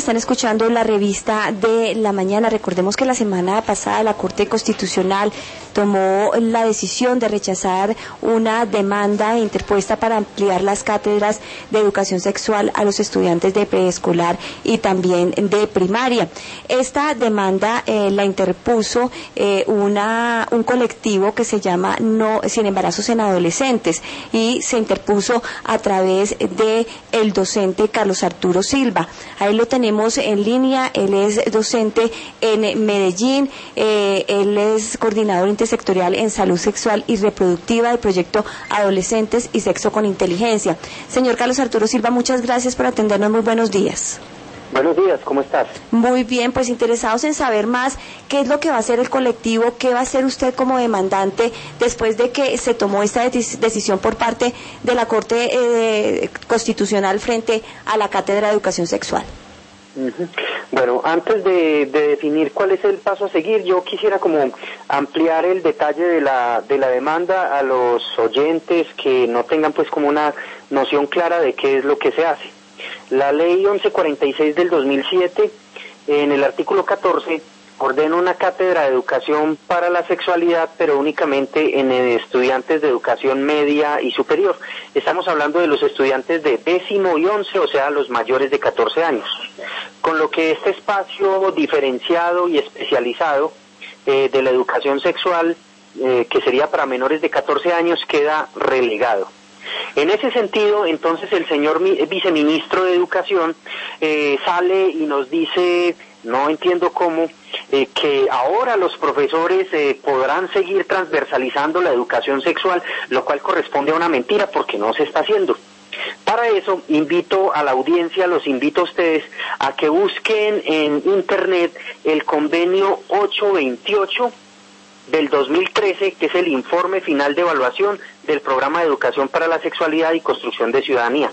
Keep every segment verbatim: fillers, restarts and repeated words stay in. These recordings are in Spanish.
están escuchando la revista de la mañana. Recordemos que la semana pasada la Corte Constitucional tomó la decisión de rechazar una demanda interpuesta para ampliar las cátedras de educación sexual a los estudiantes de preescolar y también de primaria. Esta demanda eh, la interpuso eh, una un colectivo que se llama No Sin Embarazos en Adolescentes y se interpuso a través de el docente Carlos Arturo Silva. Ahí lo tenemos en línea. Él es docente en Medellín, eh, él es coordinador intersectorial en salud sexual y reproductiva del proyecto Adolescentes y Sexo con Inteligencia. Señor Carlos Arturo Silva, muchas gracias por atendernos. Muy buenos días. Buenos días, ¿cómo estás? Muy bien, pues interesados en saber más qué es lo que va a hacer el colectivo, qué va a hacer usted como demandante después de que se tomó esta decisión por parte de la Corte eh, Constitucional frente a la Cátedra de Educación Sexual. Uh-huh. Bueno, antes de, de definir cuál es el paso a seguir, yo quisiera como ampliar el detalle de la de la demanda a los oyentes que no tengan pues como una noción clara de qué es lo que se hace. La ley once cuarenta y seis del dos mil siete, en el artículo catorce, ordena una cátedra de educación para la sexualidad, pero únicamente en estudiantes de educación media y superior. Estamos hablando de los estudiantes de décimo y once, o sea, los mayores de catorce años. Con lo que este espacio diferenciado y especializado eh, de la educación sexual, eh, que sería para menores de catorce años, queda relegado. En ese sentido, entonces, el señor viceministro de Educación eh, sale y nos dice, no entiendo cómo, eh, que ahora los profesores eh, podrán seguir transversalizando la educación sexual, lo cual corresponde a una mentira porque no se está haciendo. Para eso, invito a la audiencia, los invito a ustedes a que busquen en Internet el convenio ochocientos veintiocho del dos mil trece, que es el informe final de evaluación del Programa de Educación para la Sexualidad y Construcción de Ciudadanía.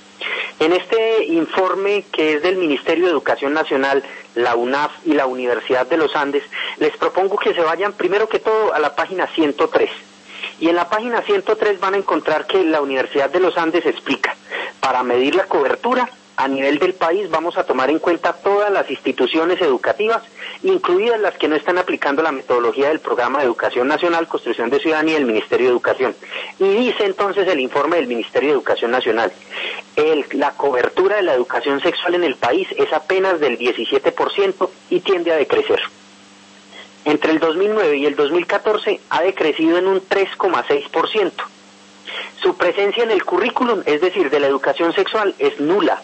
En este informe, que es del Ministerio de Educación Nacional, la U N A F y la Universidad de los Andes, les propongo que se vayan primero que todo a la página ciento tres. Y en la página ciento tres van a encontrar que la Universidad de los Andes explica, para medir la cobertura a nivel del país vamos a tomar en cuenta todas las instituciones educativas, incluidas las que no están aplicando la metodología del Programa de Educación Nacional, Construcción de Ciudadanía del Ministerio de Educación. Y dice entonces el informe del Ministerio de Educación Nacional, el, la cobertura de la educación sexual en el país es apenas del diecisiete por ciento y tiende a decrecer. Entre el dos mil nueve y el dos mil catorce ha decrecido en un tres coma seis por ciento. Su presencia en el currículum, es decir, de la educación sexual, es nula.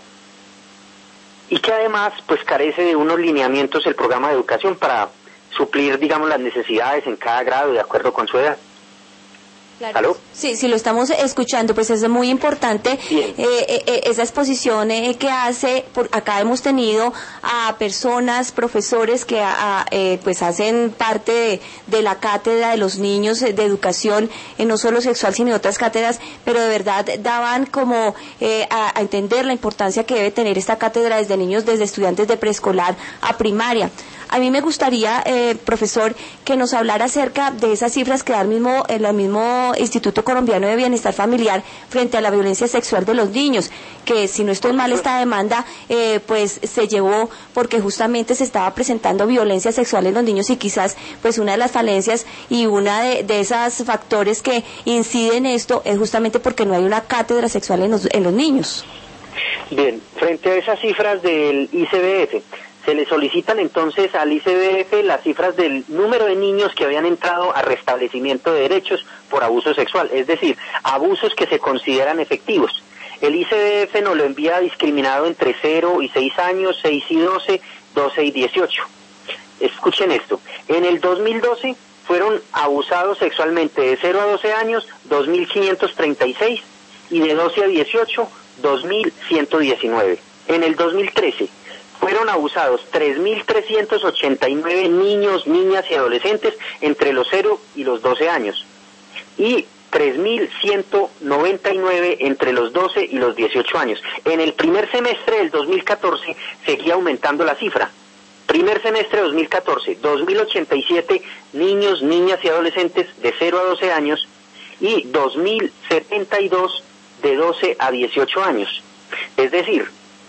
Y que además pues carece de unos lineamientos el programa de educación para suplir, digamos, las necesidades en cada grado de acuerdo con su edad. Claro. ¿Aló? Sí, sí, lo estamos escuchando, pues es muy importante eh, eh, esa exposición eh, que hace. Por acá hemos tenido a personas, profesores que a, eh, pues hacen parte de, de la cátedra de los niños de educación, eh, no solo sexual, sino otras cátedras, pero de verdad daban como eh, a, a entender la importancia que debe tener esta cátedra desde niños, desde estudiantes de preescolar a primaria. A mí me gustaría, eh, profesor, que nos hablara acerca de esas cifras que da el mismo, el mismo Instituto Colombiano de Bienestar Familiar frente a la violencia sexual de los niños, que si no estoy mal esta demanda, eh, pues se llevó porque justamente se estaba presentando violencia sexual en los niños y quizás pues una de las falencias y una de, de esos factores que inciden en esto es justamente porque no hay una cátedra sexual en los, en los niños. Bien, frente a esas cifras del I C B F, se le solicitan entonces al I C B F las cifras del número de niños que habían entrado a restablecimiento de derechos por abuso sexual, es decir, abusos que se consideran efectivos. El I C B F nos lo envía discriminado entre cero y seis años, seis y doce, doce y dieciocho. Escuchen esto, en el dos mil doce fueron abusados sexualmente de cero a doce años dos mil quinientos treinta y seis y de doce a dieciocho dos mil ciento diecinueve. En el dos mil trece fueron abusados tres mil trescientos ochenta y nueve niños, niñas y adolescentes entre los cero y los doce años y tres mil ciento noventa y nueve entre los doce y los dieciocho años. En el primer semestre del dos mil catorce seguía aumentando la cifra. Primer semestre dos mil catorce, dos mil ochenta y siete niños, niñas y adolescentes de cero a doce años y dos mil setenta y dos de doce a dieciocho años. Es decir,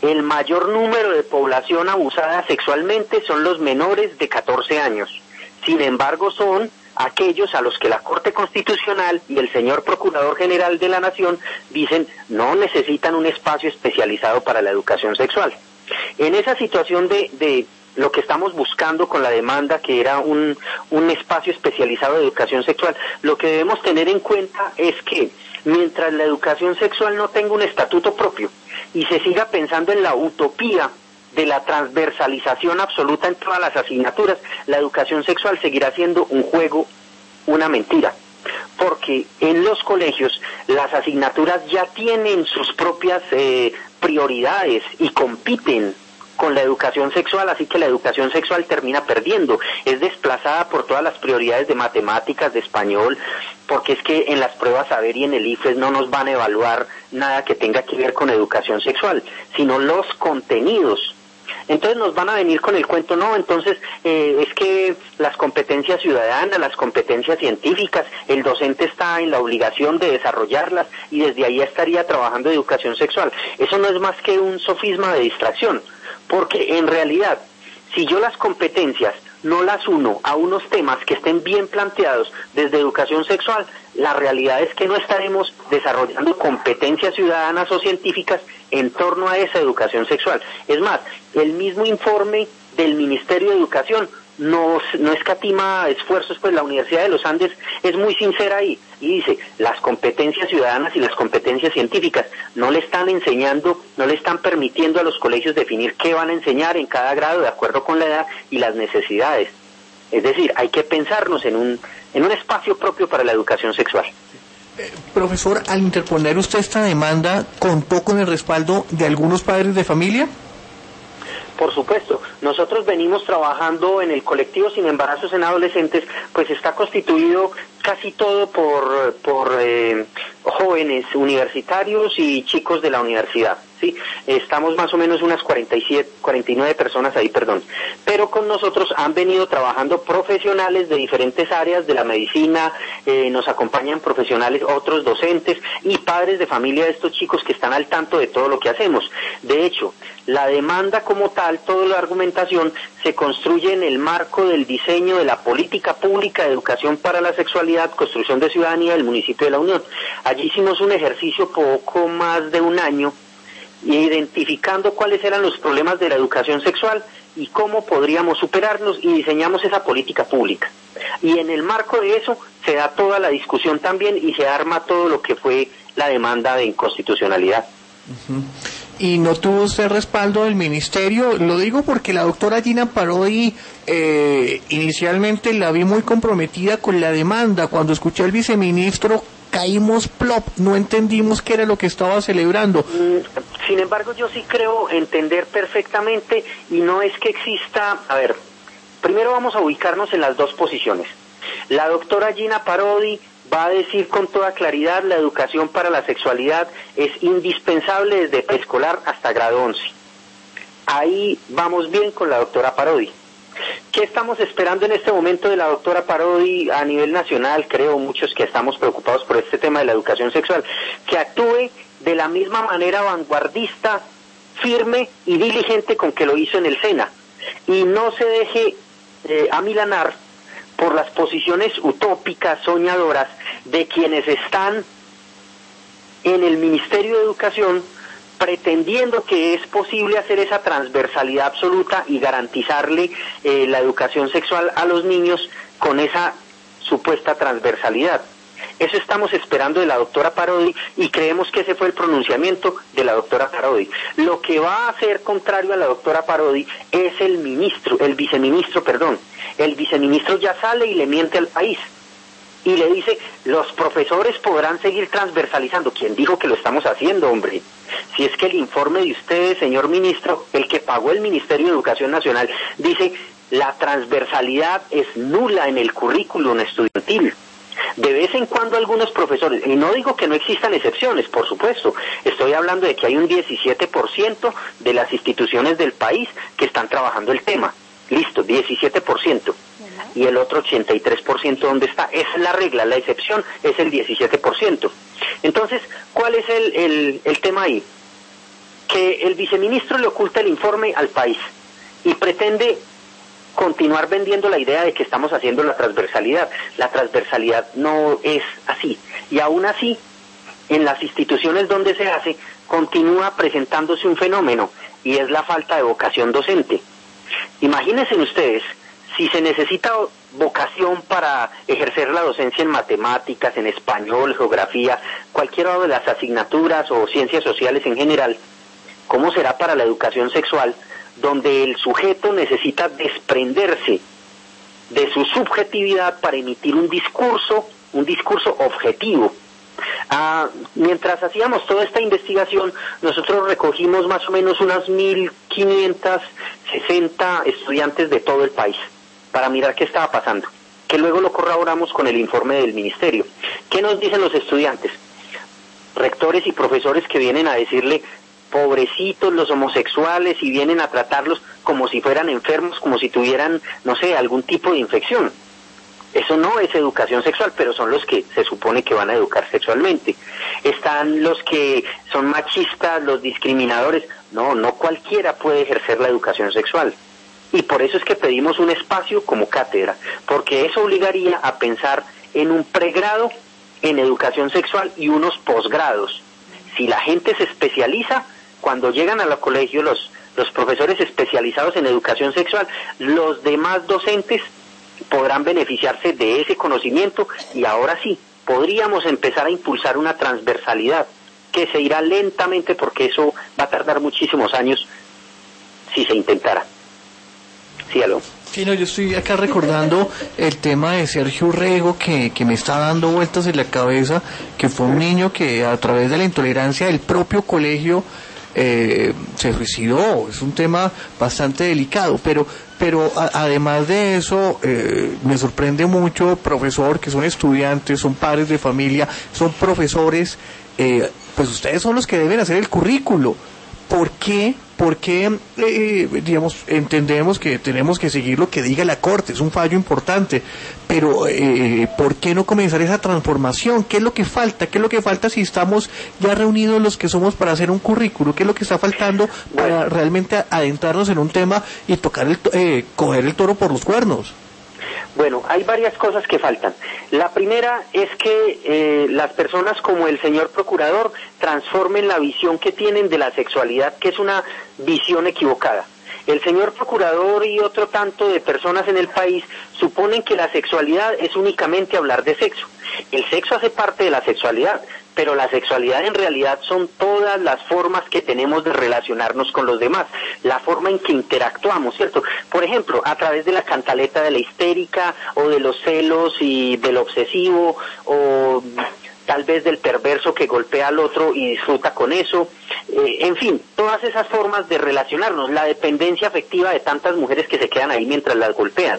el mayor número de población abusada sexualmente son los menores de catorce años. Sin embargo, son aquellos a los que la Corte Constitucional y el señor Procurador General de la Nación dicen no necesitan un espacio especializado para la educación sexual. En esa situación de, de lo que estamos buscando con la demanda, que era un, un espacio especializado de educación sexual, lo que debemos tener en cuenta es que mientras la educación sexual no tenga un estatuto propio y se siga pensando en la utopía de la transversalización absoluta en todas las asignaturas, la educación sexual seguirá siendo un juego, una mentira. Porque en los colegios las asignaturas ya tienen sus propias eh, prioridades y compiten con la educación sexual, así que la educación sexual termina perdiendo, es desplazada por todas las prioridades de matemáticas, de español, porque es que en las pruebas saber y en el I F E S no nos van a evaluar nada que tenga que ver con educación sexual, sino los contenidos. Entonces nos van a venir con el cuento, no, entonces eh, es que las competencias ciudadanas, las competencias científicas, el docente está en la obligación de desarrollarlas y desde ahí estaría trabajando educación sexual. Eso no es más que un sofisma de distracción, porque en realidad, si yo las competencias no las uno a unos temas que estén bien planteados desde educación sexual, la realidad es que no estaremos desarrollando competencias ciudadanas o científicas en torno a esa educación sexual. Es más, el mismo informe del Ministerio de Educación no, no escatima esfuerzos, pues la Universidad de los Andes es muy sincera ahí y dice, las competencias ciudadanas y las competencias científicas no le están enseñando, no le están permitiendo a los colegios definir qué van a enseñar en cada grado de acuerdo con la edad y las necesidades. Es decir, hay que pensarnos en un, en un espacio propio para la educación sexual. Eh, profesor, al interponer usted esta demanda, ¿contó con el respaldo de algunos padres de familia? Por supuesto, nosotros venimos trabajando en el colectivo Sin Embarazos en Adolescentes, pues está constituido casi todo por, por eh, jóvenes universitarios y chicos de la universidad, ¿sí? Estamos más o menos unas cuarenta y siete, cuarenta y nueve personas ahí, perdón. Pero con nosotros han venido trabajando profesionales de diferentes áreas de la medicina, eh, nos acompañan profesionales, otros docentes y padres de familia de estos chicos que están al tanto de todo lo que hacemos. De hecho, la demanda como tal, toda la argumentación, se construye en el marco del diseño de la política pública de educación para la sexualidad, construcción de ciudadanía del municipio de La Unión. Allí hicimos un ejercicio poco más de un año, identificando cuáles eran los problemas de la educación sexual y cómo podríamos superarlos, y diseñamos esa política pública. Y en el marco de eso se da toda la discusión también y se arma todo lo que fue la demanda de inconstitucionalidad. Uh-huh. ¿Y no tuvo usted respaldo del ministerio? Lo digo porque la doctora Gina Parodi eh, inicialmente la vi muy comprometida con la demanda. Cuando escuché al viceministro caímos plop, no entendimos qué era lo que estaba celebrando. Sin embargo, yo sí creo entender perfectamente, y no es que exista, a ver, primero vamos a ubicarnos en las dos posiciones. La doctora Gina Parodi va a decir con toda claridad, la educación para la sexualidad es indispensable desde preescolar hasta grado once. Ahí vamos bien con la doctora Parodi. ¿Qué estamos esperando en este momento de la doctora Parodi a nivel nacional? Creo muchos que estamos preocupados por este tema de la educación sexual, que actúe de la misma manera vanguardista, firme y diligente con que lo hizo en el SENA, y no se deje eh, amilanar por las posiciones utópicas, soñadoras, de quienes están en el Ministerio de Educación pretendiendo que es posible hacer esa transversalidad absoluta y garantizarle eh, la educación sexual a los niños con esa supuesta transversalidad. Eso estamos esperando de la doctora Parodi y creemos que ese fue el pronunciamiento de la doctora Parodi. Lo que va a ser contrario a la doctora Parodi es el ministro, el viceministro, perdón. El viceministro ya sale y le miente al país y le dice, los profesores podrán seguir transversalizando. ¿Quién dijo que lo estamos haciendo, hombre? Si es que el informe de ustedes, señor ministro, el que pagó el Ministerio de Educación Nacional, dice, la transversalidad es nula en el currículum estudiantil. De vez en cuando algunos profesores, y no digo que no existan excepciones, por supuesto, estoy hablando de que hay un diecisiete por ciento de las instituciones del país que están trabajando el tema. Listo, diecisiete por ciento. Y el otro ochenta y tres por ciento, ¿dónde está? Esa es la regla, la excepción es el diecisiete por ciento. Entonces, ¿cuál es el, el, el tema ahí? que el viceministro le oculta el informe al país y pretende continuar vendiendo la idea de que estamos haciendo la transversalidad. La transversalidad no es así, y aún así, en las instituciones donde se hace, continúa presentándose un fenómeno, y es la falta de vocación docente. Imagínense ustedes, si se necesita vocación para ejercer la docencia en matemáticas, en español, geografía, cualquiera de las asignaturas o ciencias sociales en general, ¿cómo será para la educación sexual, donde el sujeto necesita desprenderse de su subjetividad para emitir un discurso, un discurso objetivo? Ah, mientras hacíamos toda esta investigación, nosotros recogimos más o menos unas mil quinientos sesenta estudiantes de todo el país para mirar qué estaba pasando, que luego lo corroboramos con el informe del ministerio. ¿Qué nos dicen los estudiantes? Rectores y profesores que vienen a decirle, pobrecitos los homosexuales, y vienen a tratarlos como si fueran enfermos, como si tuvieran, no sé, algún tipo de infección. Eso no es educación sexual, pero son los que se supone que van a educar sexualmente. Están los que son machistas, los discriminadores. No, no cualquiera puede ejercer la educación sexual. Y por eso es que pedimos un espacio como cátedra, porque eso obligaría a pensar en un pregrado en educación sexual y unos posgrados. Si la gente se especializa, cuando llegan a los colegios los, los profesores especializados en educación sexual, los demás docentes podrán beneficiarse de ese conocimiento, y ahora sí, podríamos empezar a impulsar una transversalidad que se irá lentamente, porque eso va a tardar muchísimos años si se intentara. Sí, aló. Sí, no, yo estoy acá recordando el tema de Sergio Rego, que, que me está dando vueltas en la cabeza, que fue un niño que a través de la intolerancia del propio colegio eh, se suicidó. Es un tema bastante delicado, pero pero a, además de eso, eh, me sorprende mucho, profesor, que son estudiantes, son padres de familia, son profesores, eh, pues ustedes son los que deben hacer el currículo. ¿Por qué? Porque, eh, digamos, entendemos que tenemos que seguir lo que diga la Corte, es un fallo importante, pero eh, ¿por qué no comenzar esa transformación? ¿Qué es lo que falta? ¿Qué es lo que falta si estamos ya reunidos los que somos para hacer un currículo? ¿Qué es lo que está faltando para realmente adentrarnos en un tema y tocar el, eh, coger el toro por los cuernos? Bueno, hay varias cosas que faltan. La primera es que eh, las personas como el señor procurador transformen la visión que tienen de la sexualidad, que es una visión equivocada. El señor procurador y otro tanto de personas en el país suponen que la sexualidad es únicamente hablar de sexo. El sexo hace parte de la sexualidad, pero la sexualidad en realidad son todas las formas que tenemos de relacionarnos con los demás, la forma en que interactuamos, ¿cierto? Por ejemplo, a través de la cantaleta de la histérica, o de los celos y del obsesivo, o tal vez del perverso que golpea al otro y disfruta con eso, eh, en fin, todas esas formas de relacionarnos, la dependencia afectiva de tantas mujeres que se quedan ahí mientras las golpean,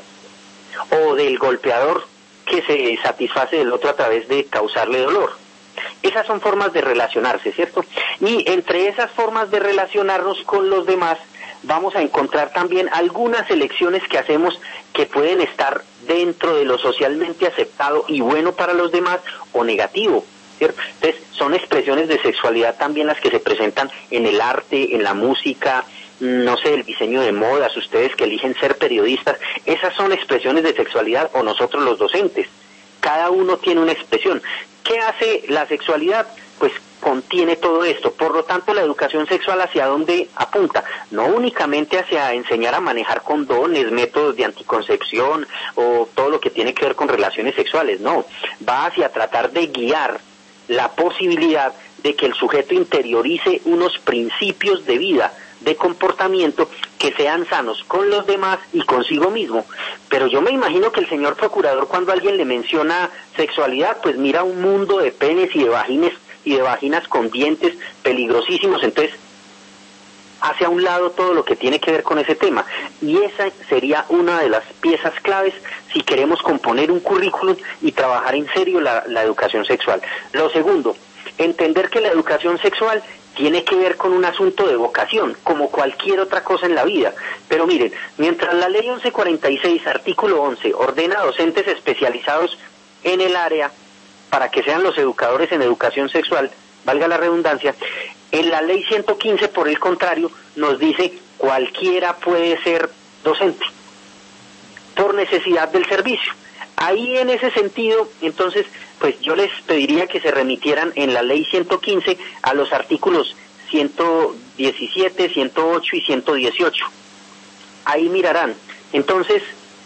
o del golpeador que se satisface del otro a través de causarle dolor. Esas son formas de relacionarse, ¿cierto? Y entre esas formas de relacionarnos con los demás, vamos a encontrar también algunas elecciones que hacemos que pueden estar dentro de lo socialmente aceptado y bueno para los demás, o negativo, ¿cierto? Entonces, son expresiones de sexualidad también las que se presentan en el arte, en la música, no sé, el diseño de modas, ustedes que eligen ser periodistas, esas son expresiones de sexualidad, o nosotros los docentes. Cada uno tiene una expresión. ¿Qué hace la sexualidad? Pues contiene todo esto. Por lo tanto, la educación sexual, ¿hacia dónde apunta? No únicamente hacia enseñar a manejar condones, métodos de anticoncepción o todo lo que tiene que ver con relaciones sexuales, no. Va hacia tratar de guiar la posibilidad de que el sujeto interiorice unos principios de vida, de comportamiento, que sean sanos con los demás y consigo mismo. Pero yo me imagino que el señor procurador, cuando alguien le menciona sexualidad, pues mira un mundo de penes y de vagines y de vaginas con dientes peligrosísimos, entonces hace a un lado todo lo que tiene que ver con ese tema, y esa sería una de las piezas claves si queremos componer un currículum y trabajar en serio la, la educación sexual. Lo segundo, entender que la educación sexual tiene que ver con un asunto de vocación, como cualquier otra cosa en la vida. Pero miren, mientras la ley once cuarenta y seis, artículo once, ordena a docentes especializados en el área para que sean los educadores en educación sexual, valga la redundancia, En la ley ciento quince, por el contrario, nos dice cualquiera puede ser docente por necesidad del servicio. Ahí en ese sentido, entonces, pues yo les pediría que se remitieran en la ley ciento quince a los artículos ciento diecisiete, ciento ocho y ciento dieciocho. Ahí mirarán. Entonces,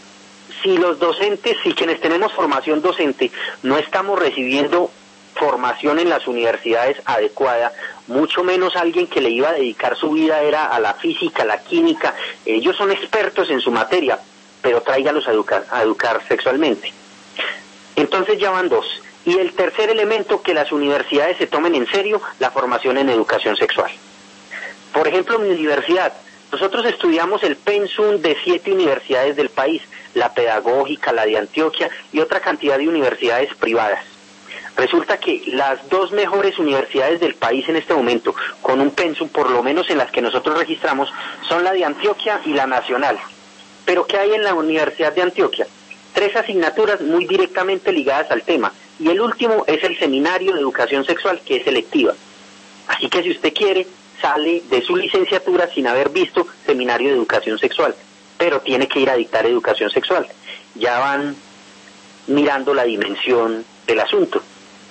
si los docentes, si quienes tenemos formación docente no estamos recibiendo formación en las universidades adecuada, mucho menos alguien que le iba a dedicar su vida era a la física, a la química, ellos son expertos en su materia, pero tráigalos a educar, a educar sexualmente. Entonces ya van dos. Y el tercer elemento, que las universidades se tomen en serio la formación en educación sexual. Por ejemplo, mi universidad, nosotros estudiamos el pensum de siete universidades del país, la pedagógica, la de Antioquia y otra cantidad de universidades privadas. Resulta que las dos mejores universidades del país en este momento, con un pensum, por lo menos en las que nosotros registramos, son la de Antioquia y la Nacional. Pero ¿qué hay en la Universidad de Antioquia? Tres asignaturas muy directamente ligadas al tema. Y el último es el Seminario de Educación Sexual, que es selectiva. Así que si usted quiere, sale de su licenciatura sin haber visto Seminario de Educación Sexual, pero tiene que ir a dictar Educación Sexual. Ya van mirando la dimensión del asunto.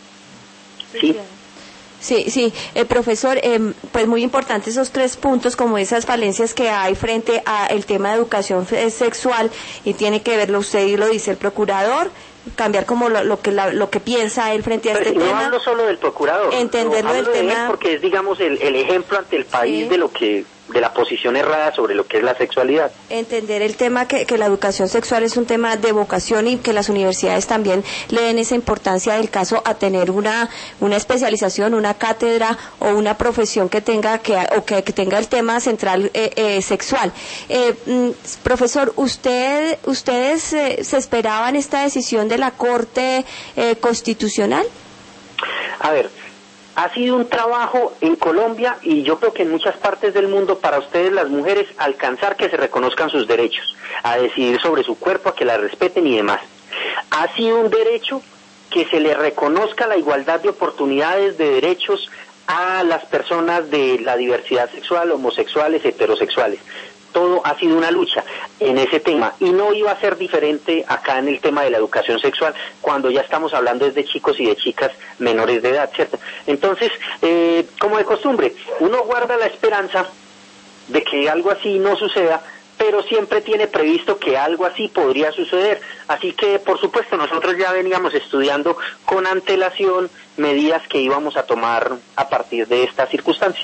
¿Sí? Sí, sí, eh, profesor, eh, pues muy importante esos tres puntos, como esas falencias que hay frente al tema de educación sexual, y tiene que verlo usted y lo dice el procurador, cambiar como lo, lo que la, lo que piensa él frente a Pero este no tema. No hablo solo del procurador, entenderlo no, del hablo de tema él porque es, digamos, el, el ejemplo ante el país sí. de lo que de la posición errada sobre lo que es la sexualidad. Entender el tema que, que la educación sexual es un tema de vocación y que las universidades también le den esa importancia del caso a tener una una especialización, una cátedra o una profesión que tenga que o que, que tenga el tema central eh, eh, sexual. Eh, mm, profesor, usted ustedes eh, se esperaban esta decisión de la Corte eh, Constitucional. A ver. Ha sido un trabajo en Colombia y yo creo que en muchas partes del mundo para ustedes las mujeres alcanzar que se reconozcan sus derechos, a decidir sobre su cuerpo, a que la respeten y demás. Ha sido un derecho que se le reconozca la igualdad de oportunidades de derechos a las personas de la diversidad sexual, homosexuales, heterosexuales. Todo ha sido una lucha en ese tema y no iba a ser diferente acá en el tema de la educación sexual cuando ya estamos hablando de chicos y de chicas menores de edad, ¿cierto? Entonces, eh, como de costumbre, uno guarda la esperanza de que algo así no suceda, pero siempre tiene previsto que algo así podría suceder. Así que, por supuesto, nosotros ya veníamos estudiando con antelación medidas que íbamos a tomar a partir de esta circunstancia.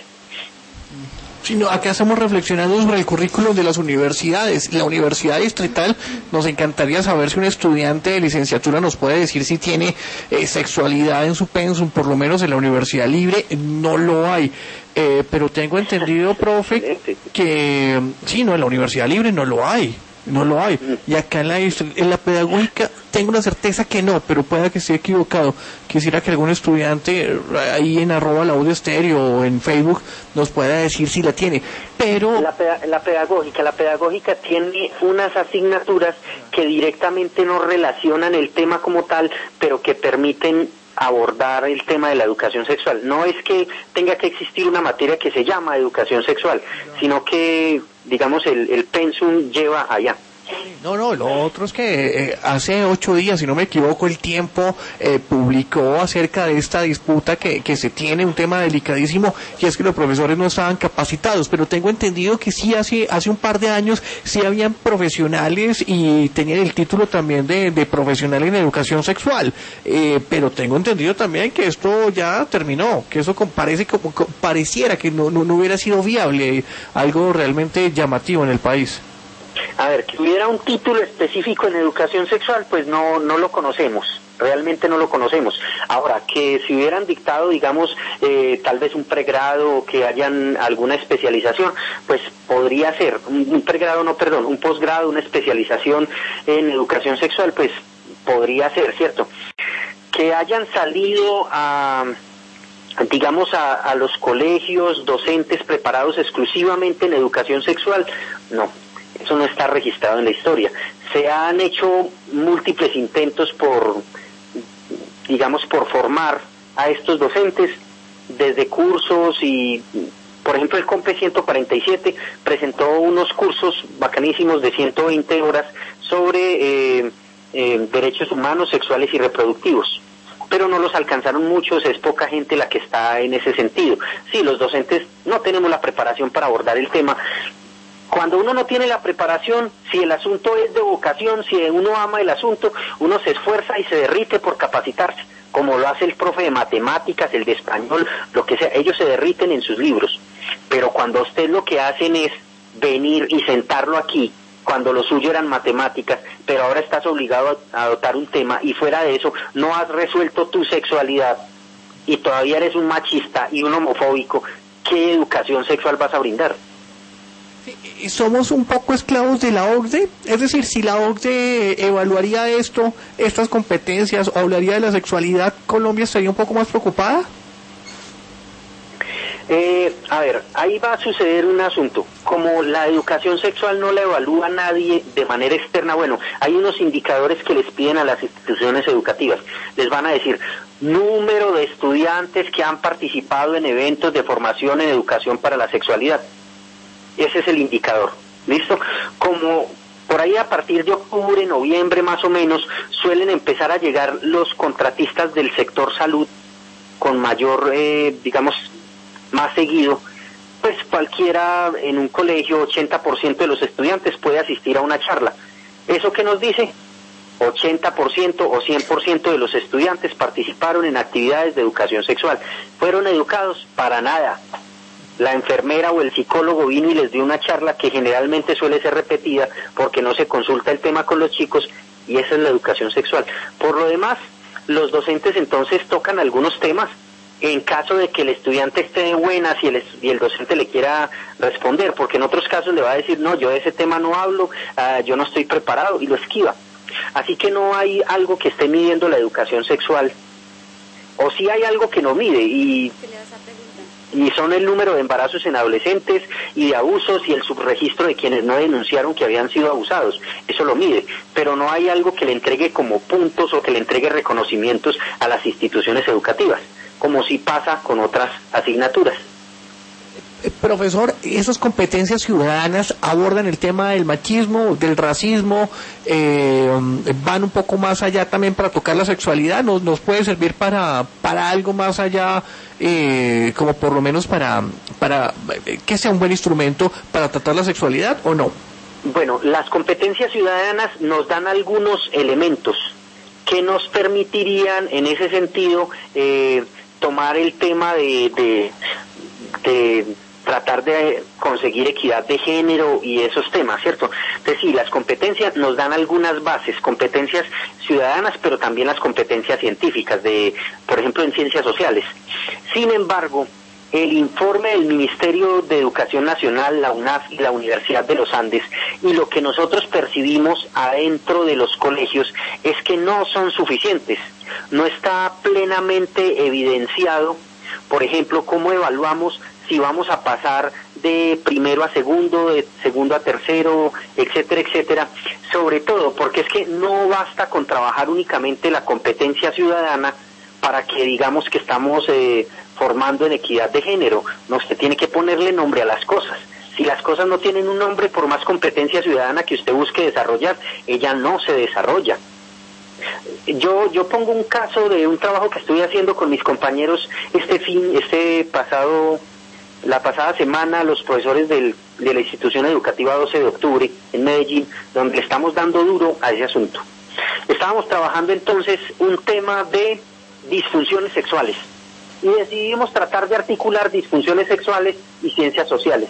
Sino acá estamos reflexionando sobre el currículum de las universidades. La universidad distrital, nos encantaría saber si un estudiante de licenciatura nos puede decir si tiene eh, sexualidad en su pensum, por lo menos en la universidad libre no lo hay. Eh, pero tengo entendido, profe, que sí, no, en la universidad libre no lo hay. No lo hay. Y acá en la, en la pedagógica tengo una certeza que no, pero pueda que esté equivocado. Quisiera que algún estudiante ahí en arroba la audio estéreo o en Facebook nos pueda decir si la tiene. Pero la, la pedagógica, la pedagógica tiene unas asignaturas que directamente no relacionan el tema como tal, pero que permiten abordar el tema de la educación sexual. No es que tenga que existir una materia que se llama educación sexual, sino que, digamos, el, el pensum lleva allá. No, no, lo otro es que eh, hace ocho días, si no me equivoco, El Tiempo eh, publicó acerca de esta disputa que, que se tiene, un tema delicadísimo, y es que los profesores no estaban capacitados, pero tengo entendido que sí hace hace un par de años sí habían profesionales y tenían el título también de, de profesional en educación sexual, eh, pero tengo entendido también que esto ya terminó, que eso parece como pareciera que no, no, no hubiera sido viable, algo realmente llamativo en el país. A ver, que hubiera un título específico en educación sexual, pues no no lo conocemos, realmente no lo conocemos. Ahora, que si hubieran dictado, digamos, eh, tal vez un pregrado o que hayan alguna especialización, pues podría ser, un, un pregrado, no, perdón, un posgrado, una especialización en educación sexual, pues podría ser, ¿cierto? Que hayan salido a... digamos a, a los colegios docentes preparados exclusivamente en educación sexual, no. Eso no está registrado en la historia. Se han hecho múltiples intentos por, digamos, por formar a estos docentes, desde cursos y, por ejemplo, el COMPE ciento cuarenta y siete presentó unos cursos bacanísimos de ciento veinte horas sobre eh, eh, derechos humanos, sexuales y reproductivos, pero no los alcanzaron muchos, es poca gente la que está en ese sentido. Sí, los docentes no tenemos la preparación para abordar el tema. Cuando uno no tiene la preparación, si el asunto es de vocación, si uno ama el asunto, uno se esfuerza y se derrite por capacitarse, como lo hace el profe de matemáticas, el de español, lo que sea, ellos se derriten en sus libros. Pero cuando ustedes lo que hacen es venir y sentarlo aquí, cuando lo suyo eran matemáticas, pero ahora estás obligado a adoptar un tema, y fuera de eso no has resuelto tu sexualidad, y todavía eres un machista y un homofóbico, ¿qué educación sexual vas a brindar? ¿Somos un poco esclavos de la O C D E? Es decir, si la O C D E evaluaría esto, estas competencias, o hablaría de la sexualidad, ¿Colombia estaría un poco más preocupada? Eh, a ver, ahí va a suceder un asunto. Como la educación sexual no la evalúa nadie de manera externa, bueno, hay unos indicadores que les piden a las instituciones educativas. Les van a decir número de estudiantes que han participado en eventos de formación en educación para la sexualidad. Ese es el indicador, ¿listo? Como por ahí a partir de octubre, noviembre más o menos, suelen empezar a llegar los contratistas del sector salud con mayor, eh, digamos, más seguido, pues cualquiera en un colegio, ochenta por ciento de los estudiantes puede asistir a una charla. ¿Eso qué nos dice? ochenta por ciento o cien por ciento de los estudiantes participaron en actividades de educación sexual. ¿Fueron educados? Para nada. La enfermera o el psicólogo vino y les dio una charla que generalmente suele ser repetida porque no se consulta el tema con los chicos, y esa es la educación sexual. Por lo demás, los docentes entonces tocan algunos temas en caso de que el estudiante esté de buenas y el, y el docente le quiera responder, porque en otros casos le va a decir, no, yo de ese tema no hablo, uh, yo no estoy preparado, y lo esquiva. Así que no hay algo que esté midiendo la educación sexual, o sí hay algo que no mide, y... y son el número de embarazos en adolescentes y de abusos y el subregistro de quienes no denunciaron que habían sido abusados. Eso lo mide, pero no hay algo que le entregue como puntos o que le entregue reconocimientos a las instituciones educativas, como sí pasa con otras asignaturas. Profesor, ¿esas competencias ciudadanas abordan el tema del machismo, del racismo, eh, van un poco más allá también para tocar la sexualidad? ¿Nos, nos puede servir para, para algo más allá, eh, como por lo menos para, para que sea un buen instrumento para tratar la sexualidad, o no? Bueno, las competencias ciudadanas nos dan algunos elementos que nos permitirían, en ese sentido, eh, tomar el tema de... de, de tratar de conseguir equidad de género y esos temas, ¿cierto? Entonces sí, las competencias nos dan algunas bases, competencias ciudadanas, pero también las competencias científicas, de, por ejemplo, en ciencias sociales. Sin embargo, el informe del Ministerio de Educación Nacional, la UNAF y la Universidad de los Andes, y lo que nosotros percibimos adentro de los colegios, es que no son suficientes. No está plenamente evidenciado, por ejemplo, cómo evaluamos si vamos a pasar de primero a segundo, de segundo a tercero, etcétera, etcétera, sobre todo porque es que no basta con trabajar únicamente la competencia ciudadana para que digamos que estamos eh, formando en equidad de género. No, usted tiene que ponerle nombre a las cosas. Si las cosas no tienen un nombre, por más competencia ciudadana que usted busque desarrollar, ella no se desarrolla. Yo yo pongo un caso de un trabajo que estoy haciendo con mis compañeros este fin, este pasado... La pasada semana, los profesores del, de la institución educativa doce de octubre en Medellín, donde le estamos dando duro a ese asunto. Estábamos trabajando entonces un tema de disfunciones sexuales y decidimos tratar de articular disfunciones sexuales y ciencias sociales.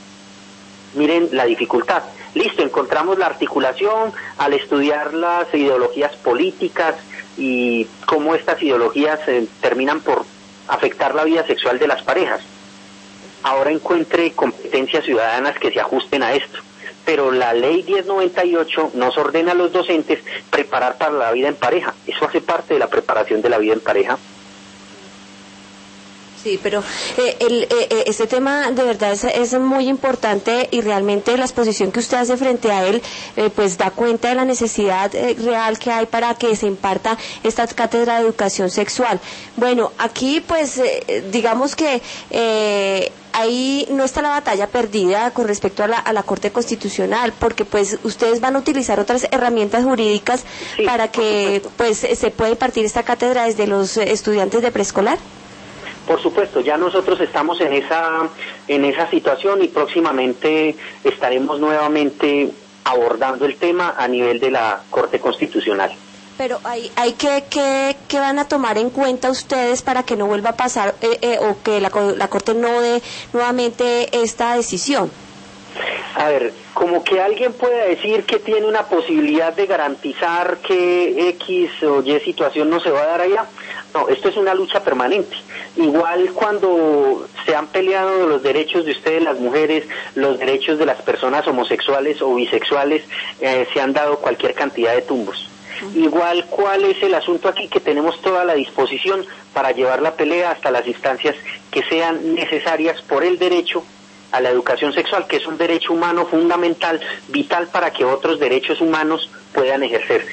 Miren la dificultad. Listo, encontramos la articulación al estudiar las ideologías políticas y cómo estas ideologías eh, terminan por afectar la vida sexual de las parejas. Ahora encuentre competencias ciudadanas que se ajusten a esto. Pero la ley diez noventa y ocho nos ordena a los docentes preparar para la vida en pareja. Eso hace parte de la preparación de la vida en pareja. Sí, pero eh, el, eh, este tema de verdad es, es muy importante y realmente la exposición que usted hace frente a él eh, pues da cuenta de la necesidad eh, real que hay para que se imparta esta cátedra de educación sexual. Bueno, aquí pues eh, digamos que eh, ahí no está la batalla perdida con respecto a la, a la Corte Constitucional, porque pues ustedes van a utilizar otras herramientas jurídicas sí, para que pues se pueda impartir esta cátedra desde los estudiantes de preescolar. Por supuesto, ya nosotros estamos en esa en esa situación y próximamente estaremos nuevamente abordando el tema a nivel de la Corte Constitucional. Pero hay, hay que, que, que van a tomar en cuenta ustedes para que no vuelva a pasar eh, eh, o que la, la Corte no dé nuevamente esta decisión. A ver, como que alguien pueda decir que tiene una posibilidad de garantizar que X o Y situación no se va a dar allá. No, esto es una lucha permanente. Igual cuando se han peleado los derechos de ustedes, las mujeres, los derechos de las personas homosexuales o bisexuales, eh, se han dado cualquier cantidad de tumbos. Igual, ¿cuál es el asunto aquí? Que tenemos toda la disposición para llevar la pelea hasta las instancias que sean necesarias por el derecho a la educación sexual, que es un derecho humano fundamental, vital para que otros derechos humanos puedan ejercerse.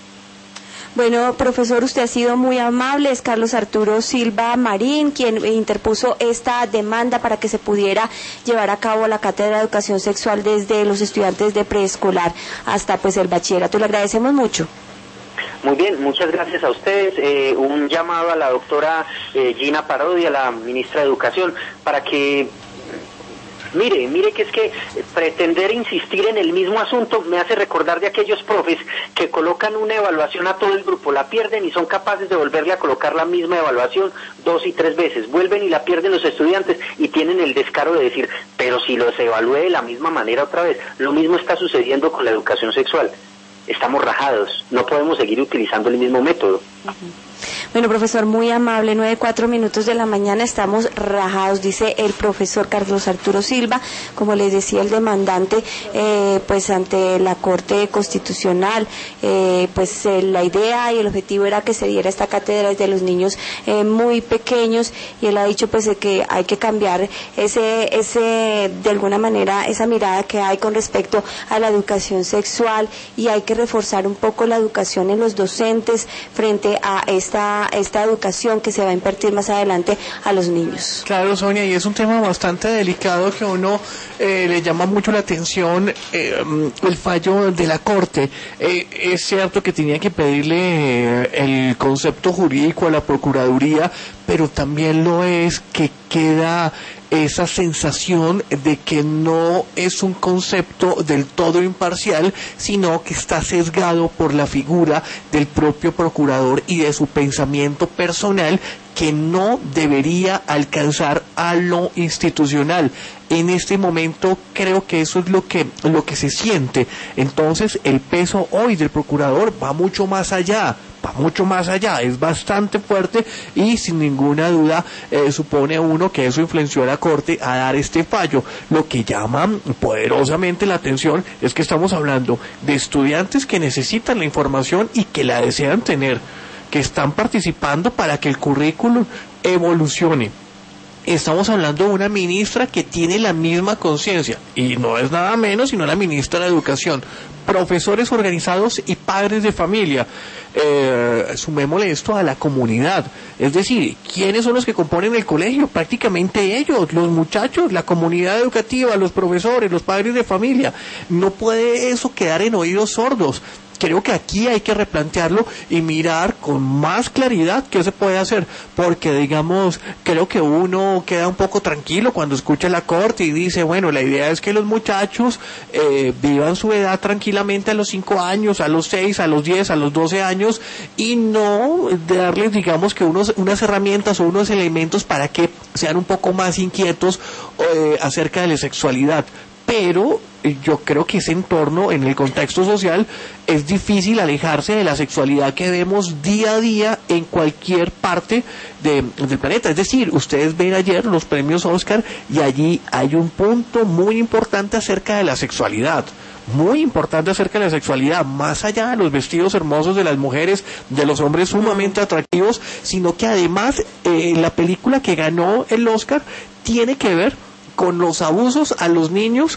Bueno, profesor, usted ha sido muy amable. Es Carlos Arturo Silva Marín quien interpuso esta demanda para que se pudiera llevar a cabo la cátedra de educación sexual desde los estudiantes de preescolar hasta pues el bachillerato. Le agradecemos mucho. Muy bien, muchas gracias a ustedes. Eh, un llamado a la doctora eh, Gina Parodi, a la ministra de Educación, para que Mire, mire que es que pretender insistir en el mismo asunto me hace recordar de aquellos profes que colocan una evaluación a todo el grupo, la pierden y son capaces de volverle a colocar la misma evaluación dos y tres veces, vuelven y la pierden los estudiantes y tienen el descaro de decir, pero si los evalúe de la misma manera otra vez. Lo mismo está sucediendo con la educación sexual. Estamos rajados, no podemos seguir utilizando el mismo método. Uh-huh. Bueno, profesor, muy amable, nueve, cuatro minutos de la mañana, estamos rajados, dice el profesor Carlos Arturo Silva, como les decía el demandante, eh, pues ante la Corte Constitucional, eh, pues eh, la idea y el objetivo era que se diera esta cátedra desde los niños eh, muy pequeños, y él ha dicho pues de que hay que cambiar ese, ese, de alguna manera, esa mirada que hay con respecto a la educación sexual, y hay que reforzar un poco la educación en los docentes frente a esta esta educación que se va a impartir más adelante a los niños. Claro, Sonia, y es un tema bastante delicado que a uno eh, le llama mucho la atención eh, el fallo de la Corte. Eh, es cierto que tenía que pedirle eh, el concepto jurídico a la Procuraduría, pero también lo es que queda esa sensación de que no es un concepto del todo imparcial, sino que está sesgado por la figura del propio procurador y de su pensamiento personal, que no debería alcanzar a lo institucional. En este momento creo que eso es lo que lo que se siente. Entonces el peso hoy del procurador va mucho más allá, va mucho más allá, es bastante fuerte, y sin ninguna duda eh, supone uno que eso influenció a la Corte a dar este fallo. Lo que llama poderosamente la atención es que estamos hablando de estudiantes que necesitan la información y que la desean tener, que están participando para que el currículum evolucione. Estamos hablando de una ministra que tiene la misma conciencia, y no es nada menos sino la ministra de Educación, profesores organizados y padres de familia. Eh, sumémosle esto a la comunidad, es decir, ¿quiénes son los que componen el colegio? Prácticamente ellos, los muchachos, la comunidad educativa, los profesores, los padres de familia. No puede eso quedar en oídos sordos. Creo que aquí hay que replantearlo y mirar con más claridad qué se puede hacer, porque digamos, creo que uno queda un poco tranquilo cuando escucha la Corte y dice, bueno, la idea es que los muchachos eh, vivan su edad tranquilamente a los cinco años, a los seis, a los diez, a los doce años, y no darles, digamos, que unos, unas herramientas o unos elementos para que sean un poco más inquietos eh, acerca de la sexualidad. Pero yo creo que ese entorno, en el contexto social, es difícil alejarse de la sexualidad que vemos día a día en cualquier parte de, del planeta. Es decir, ustedes ven ayer los premios Oscar y allí hay un punto muy importante acerca de la sexualidad. muy importante acerca de la sexualidad, más allá de los vestidos hermosos de las mujeres, de los hombres sumamente atractivos, sino que además eh, la película que ganó el Oscar tiene que ver con los abusos a los niños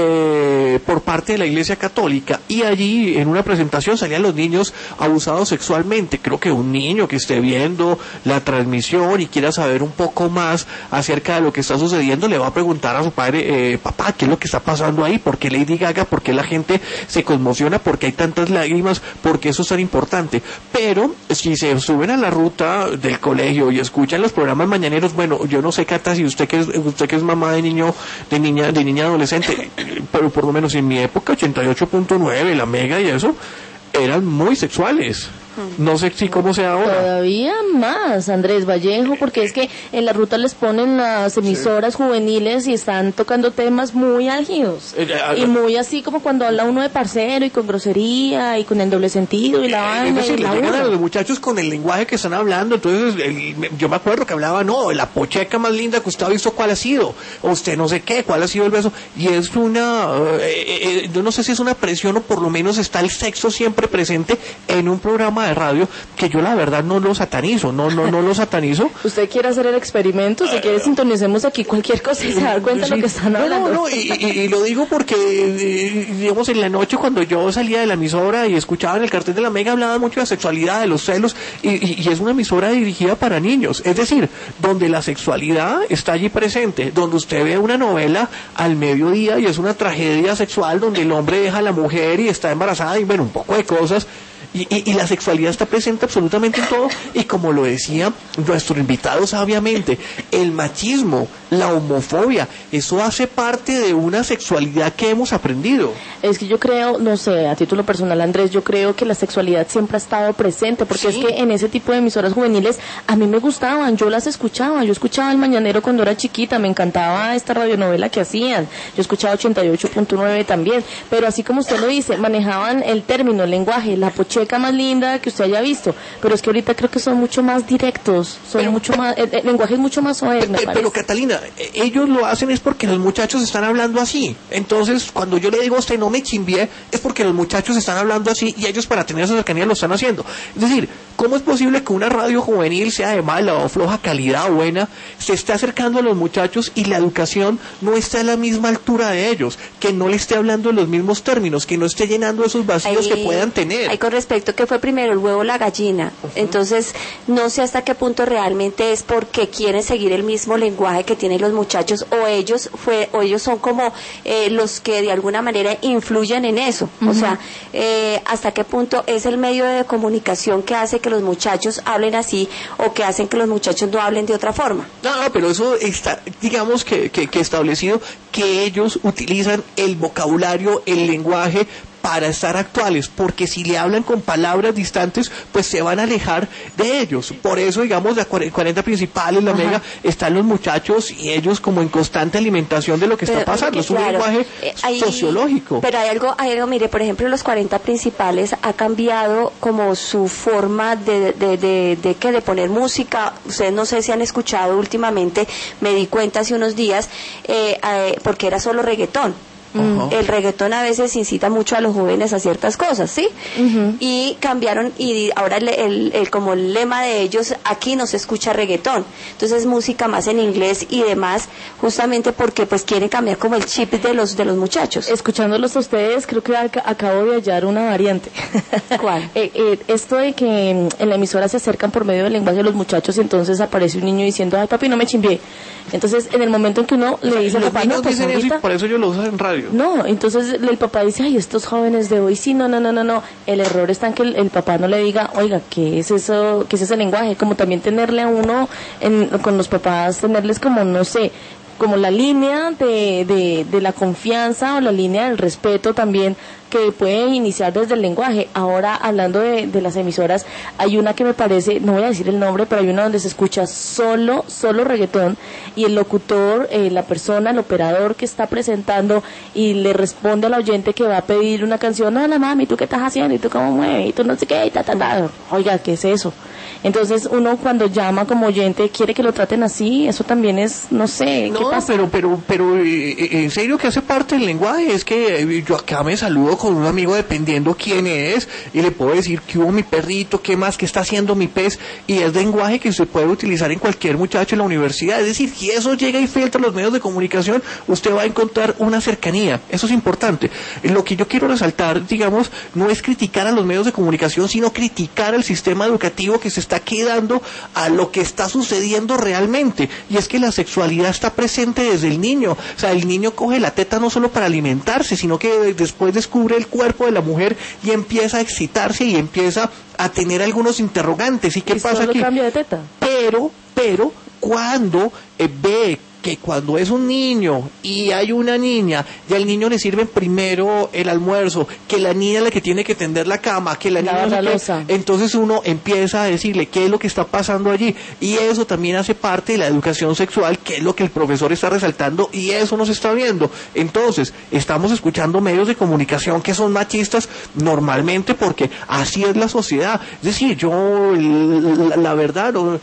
eh, por parte de la Iglesia Católica, y allí en una presentación salían los niños abusados sexualmente. Creo que un niño que esté viendo la transmisión y quiera saber un poco más acerca de lo que está sucediendo le va a preguntar a su padre, eh, papá, ¿qué es lo que está pasando ahí? ¿Por qué Lady Gaga? ¿Por qué la gente se conmociona? ¿Por qué hay tantas lágrimas? ¿Por qué eso es tan importante? Pero si se suben a la ruta del colegio y escuchan los programas mañaneros, bueno, yo no sé, Cata, si usted que es, usted que es mamá de niño, de niña, de niña adolescente, pero por lo menos en mi época, ochenta y ocho punto nueve, la Mega y eso, eran muy sexuales. No sé si cómo sea ahora. Todavía más, Andrés Vallejo, porque es que en la ruta les ponen las emisoras sí. juveniles y están tocando temas muy álgidos. Eh, eh, y muy así como cuando habla uno de parcero y con grosería y con el doble sentido y la vaina. Es decir, y la le llegan a los muchachos con el lenguaje que están hablando. Entonces, el, yo me acuerdo que hablaba, no, la pocheca más linda que usted ha visto, ¿cuál ha sido? O usted no sé qué, ¿cuál ha sido el beso? Y es una, eh, eh, yo no sé si es una presión o por lo menos está el sexo siempre presente en un programa de radio, que yo la verdad no lo satanizo, no no no lo satanizo. ¿Usted quiere hacer el experimento? Si quiere, sintonicemos aquí cualquier cosa y se da cuenta sí. de lo que están hablando. No, no, y, y, y lo digo porque, digamos, en la noche cuando yo salía de la emisora y escuchaba en el cartel de la Mega, hablaban mucho de la sexualidad, de los celos, y, y, y es una emisora dirigida para niños, es decir, donde la sexualidad está allí presente, donde usted ve una novela al mediodía y es una tragedia sexual donde el hombre deja a la mujer y está embarazada y bueno, un poco de cosas. Y, y, y la sexualidad está presente absolutamente en todo, y como lo decía nuestro invitado sabiamente, el machismo, la homofobia, eso hace parte de una sexualidad que hemos aprendido. Es que yo creo, no sé, a título personal, Andrés, yo creo que la sexualidad siempre ha estado presente, porque sí. es que en ese tipo de emisoras juveniles a mí me gustaban, yo las escuchaba, yo escuchaba El Mañanero cuando era chiquita, me encantaba esta radionovela que hacían, yo escuchaba ochenta y ocho punto nueve también, pero así como usted lo dice, manejaban el término, el lenguaje, la pocheca más linda que usted haya visto, pero es que ahorita creo que son mucho más directos, son pero, mucho más, el, el lenguaje es mucho más soez, me pero, pero Catalina, ellos lo hacen es porque los muchachos están hablando así, entonces cuando yo le digo a usted no me chimbié, es porque los muchachos están hablando así y ellos para tener esa cercanía lo están haciendo. Es decir, ¿cómo es posible que una radio juvenil, sea de mala o floja calidad o buena, se esté acercando a los muchachos y la educación no esté a la misma altura de ellos, que no le esté hablando en los mismos términos, que no esté llenando esos vacíos ahí, que puedan tener? Hay con respecto que fue primero el huevo o la gallina, uh-huh. entonces no sé hasta qué punto realmente es porque quieren seguir el mismo lenguaje que tienen los muchachos, o ellos fue o ellos son como eh, los que de alguna manera influyen en eso, uh-huh. o sea, eh, hasta qué punto es el medio de comunicación que hace que los muchachos hablen así o que hacen que los muchachos no hablen de otra forma. No, no, pero eso está, digamos que, que, que establecido que ellos utilizan el vocabulario, el lenguaje para estar actuales, porque si le hablan con palabras distantes, pues se van a alejar de ellos. Por eso, digamos, la cuarenta principales, la Ajá. Mega, están los muchachos y ellos como en constante alimentación de lo que pero, está pasando. Es un claro, lenguaje eh, hay, sociológico. Pero hay algo, hay algo, mire, por ejemplo, los cuarenta principales ha cambiado como su forma de, de, de, de, que de poner música. Ustedes no sé si han escuchado últimamente, me di cuenta hace unos días, eh, eh, porque era solo reggaetón. Uh-huh. El reggaetón a veces incita mucho a los jóvenes a ciertas cosas, ¿sí? Uh-huh. Y cambiaron, y ahora el, el, el, como el lema de ellos, aquí no se escucha reggaetón, entonces música más en inglés y demás, justamente porque pues quieren cambiar como el chip de los de los muchachos. Escuchándolos a ustedes, creo que ac- acabo de hallar una variante. ¿Cuál? eh, eh, esto de que en la emisora se acercan por medio del lenguaje de los muchachos y entonces aparece un niño diciendo, ay papi, no me chimbié. Entonces, en el momento en que uno le dice al papá, no, pues dicen ahorita... eso y por eso yo lo uso en radio. No, entonces el papá dice, ay, estos jóvenes de hoy, sí, no, no, no, no, no. El error está en que el, el papá no le diga, oiga, ¿qué es eso? ¿Qué es ese lenguaje? Como también tenerle a uno, en, con los papás, tenerles como, no sé, como la línea de, de, de la confianza o la línea del respeto también, que puede iniciar desde el lenguaje. Ahora, hablando de, de las emisoras, hay una que me parece, no voy a decir el nombre, pero hay una donde se escucha solo, solo reggaetón, y el locutor, eh, la persona, el operador que está presentando y le responde al oyente que va a pedir una canción, no, la mami, ¿tú qué estás haciendo? ¿Y tú cómo mueves? ¿Y tú no sé qué? Y ta, ta, ta. Oiga, ¿qué es eso? Entonces uno cuando llama como oyente quiere que lo traten así, eso también es, no sé, ¿qué no, pasa? pero, pero, pero, eh, en serio que hace parte del lenguaje, es que eh, yo acá me saludo con un amigo dependiendo quién es, y le puedo decir que hubo mi perrito, qué más, qué está haciendo mi pez, y es lenguaje que se puede utilizar en cualquier muchacho en la universidad, es decir, si eso llega y filtra los medios de comunicación, usted va a encontrar una cercanía, eso es importante. Lo que yo quiero resaltar, digamos, no es criticar a los medios de comunicación, sino criticar al sistema educativo que se está quedando a lo que está sucediendo realmente, y es que la sexualidad está presente desde el niño, o sea, el niño coge la teta no solo para alimentarse, sino que después descubre el cuerpo de la mujer y empieza a excitarse y empieza a tener algunos interrogantes. ¿Y qué ¿Y pasa solo aquí? cambio de teta? Pero, pero, cuando eh, ve que cuando es un niño y hay una niña, y al niño le sirven primero el almuerzo, que la niña es la que tiene que tender la cama, que la niña la no sé loza. qué, entonces uno empieza a decirle qué es lo que está pasando allí, y eso también hace parte de la educación sexual, que es lo que el profesor está resaltando, y eso no se está viendo. Entonces, estamos escuchando medios de comunicación que son machistas normalmente porque así es la sociedad. Es decir, yo la, la verdad no,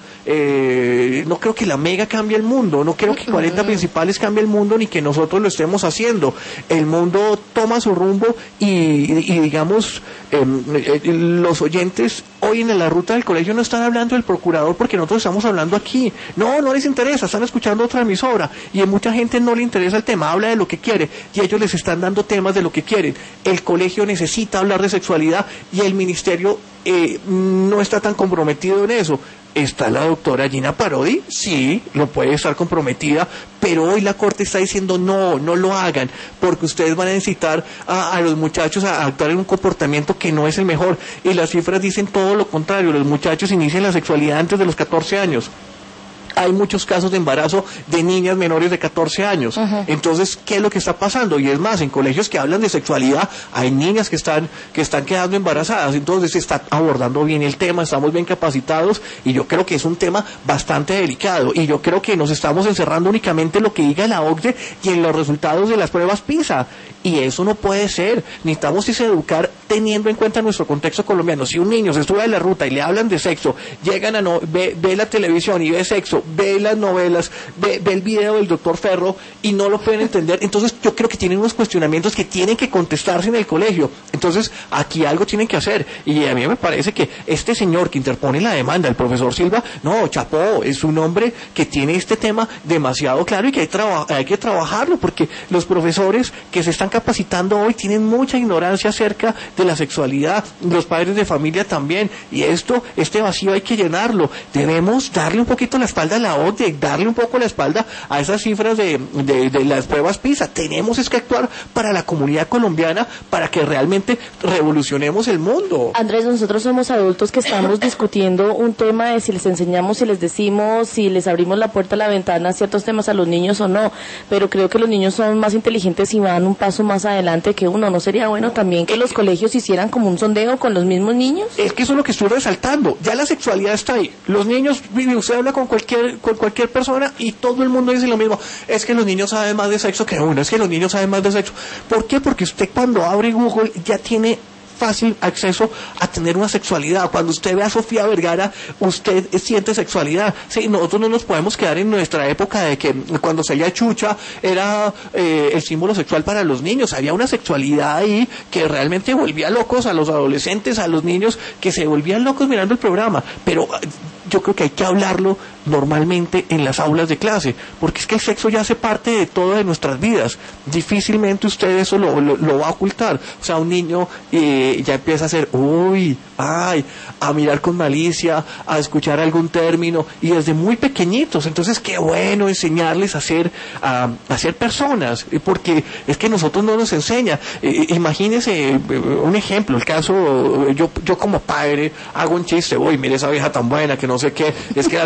eh, no creo que la Mega cambie el mundo, no creo que cuarenta principales cambie el mundo, ni que nosotros lo estemos haciendo. El mundo toma su rumbo y, y digamos, eh, eh, los oyentes hoy en la ruta del colegio no están hablando del procurador porque nosotros estamos hablando aquí. No, no les interesa, están escuchando otra emisora, y a mucha gente no le interesa el tema, habla de lo que quiere, y ellos les están dando temas de lo que quieren. El colegio necesita hablar de sexualidad y el ministerio eh, no está tan comprometido en eso. ¿Está la doctora Gina Parodi? Sí, lo puede estar comprometida, pero hoy la Corte está diciendo no, no lo hagan, porque ustedes van a necesitar a, a los muchachos a, a actuar en un comportamiento que no es el mejor, y las cifras dicen todo lo contrario, los muchachos inician la sexualidad antes de los catorce años. Hay muchos casos de embarazo de niñas menores de catorce años. Uh-huh. Entonces, ¿qué es lo que está pasando? Y es más, en colegios que hablan de sexualidad, hay niñas que están que están quedando embarazadas. Entonces, se está abordando bien el tema, estamos bien capacitados, y yo creo que es un tema bastante delicado. Y yo creo que nos estamos encerrando únicamente en lo que diga la O C D E y en los resultados de las pruebas PISA. Y eso no puede ser. Necesitamos es educar teniendo en cuenta nuestro contexto colombiano. Si un niño se sube a la ruta y le hablan de sexo, llegan a no, ve, ve la televisión y ve sexo, ve las novelas, ve, ve el video del doctor Ferro y no lo pueden entender, entonces yo creo que tienen unos cuestionamientos que tienen que contestarse en el colegio. Entonces aquí algo tienen que hacer, y a mí me parece que este señor que interpone la demanda, el profesor Silva, no, chapó, es un hombre que tiene este tema demasiado claro y que hay, traba, hay que trabajarlo, porque los profesores que se están capacitando hoy tienen mucha ignorancia acerca de la sexualidad, los padres de familia también, y esto, este vacío hay que llenarlo. Debemos darle un poquito la espalda a la O C D E, darle un poco la espalda a esas cifras de, de, de las pruebas PISA. Tenemos es que actuar para la comunidad colombiana, para que realmente revolucionemos el mundo. Andrés, nosotros somos adultos que estamos discutiendo un tema de si les enseñamos, si les decimos, si les abrimos la puerta a la ventana ciertos temas a los niños o no, pero creo que los niños son más inteligentes y van un paso más adelante que uno. ¿No sería bueno también que los colegios hicieran como un sondeo con los mismos niños? Es que eso es lo que estoy resaltando. Ya la sexualidad está ahí. Los niños, usted habla con cualquier, con cualquier persona y todo el mundo dice lo mismo. Es que los niños saben más de sexo que uno. Es que los niños saben más de sexo. ¿Por qué? Porque usted cuando abre Google ya tiene fácil acceso a tener una sexualidad. Cuando usted ve a Sofía Vergara, usted siente sexualidad. Sí, nosotros no nos podemos quedar en nuestra época de que cuando salía Chucha era eh, el símbolo sexual para los niños. Había una sexualidad ahí que realmente volvía locos a los adolescentes, a los niños que se volvían locos mirando el programa. Pero yo creo que hay que hablarlo normalmente en las aulas de clase, porque es que el sexo ya hace parte de todas nuestras vidas. Difícilmente usted eso lo, lo, lo va a ocultar. O sea, un niño eh, ya empieza a hacer, uy, ay, a mirar con malicia, a escuchar algún término, y desde muy pequeñitos. Entonces, qué bueno enseñarles a ser, a, a ser personas, porque es que nosotros no nos enseña. Eh, imagínese eh, un ejemplo, el caso, yo, yo como padre hago un chiste, uy, mire esa vieja tan buena, que no sé qué, es que las mujeres no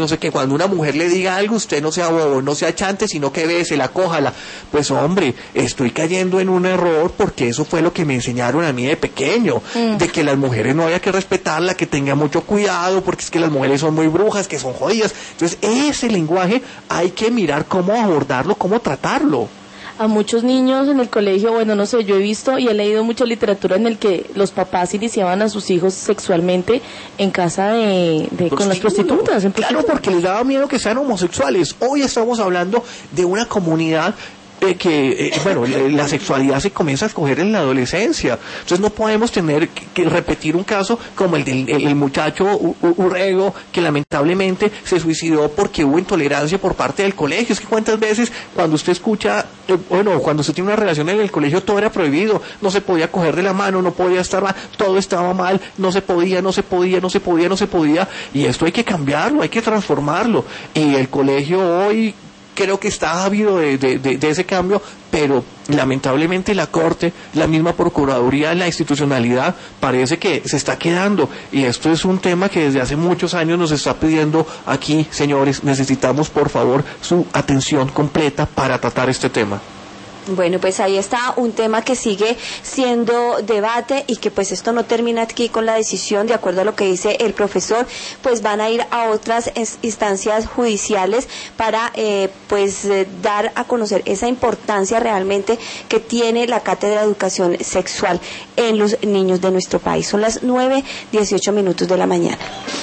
sé qué. Cuando una mujer le diga algo, usted no sea bobo, no sea chante, sino que bésela, cójala. Pues hombre, estoy cayendo en un error porque eso fue lo que me enseñaron a mí de pequeño, mm. de que las mujeres no había que respetarla, que tenga mucho cuidado, porque es que las mujeres son muy brujas, que son jodidas. Entonces, ese lenguaje hay que mirar cómo abordarlo, cómo tratarlo. A muchos niños en el colegio, bueno, no sé, yo he visto y he leído mucha literatura en el que los papás iniciaban a sus hijos sexualmente en casa de, de con las prostitutas. En claro, porque les daba miedo que sean homosexuales. Hoy estamos hablando de una comunidad Eh, que, eh, bueno, la sexualidad se comienza a escoger en la adolescencia. Entonces no podemos tener que, que repetir un caso como el del el, el muchacho U, U, Urrego, que lamentablemente se suicidó porque hubo intolerancia por parte del colegio. Es que cuántas veces cuando usted escucha, eh, bueno, cuando usted tiene una relación en el colegio, todo era prohibido, no se podía coger de la mano, no podía estar mal, todo estaba mal, no se podía, no se podía, no se podía, no se podía, y esto hay que cambiarlo, hay que transformarlo. Y el colegio hoy creo que está ávido de, de, de, de ese cambio, pero lamentablemente la Corte, la misma Procuraduría, la institucionalidad parece que se está quedando, y esto es un tema que desde hace muchos años nos está pidiendo aquí, señores, necesitamos por favor su atención completa para tratar este tema. Bueno, pues ahí está un tema que sigue siendo debate y que pues esto no termina aquí con la decisión, de acuerdo a lo que dice el profesor, pues van a ir a otras instancias judiciales para eh, pues eh, dar a conocer esa importancia realmente que tiene la Cátedra de Educación Sexual en los niños de nuestro país. Son las nueve dieciocho minutos de la mañana.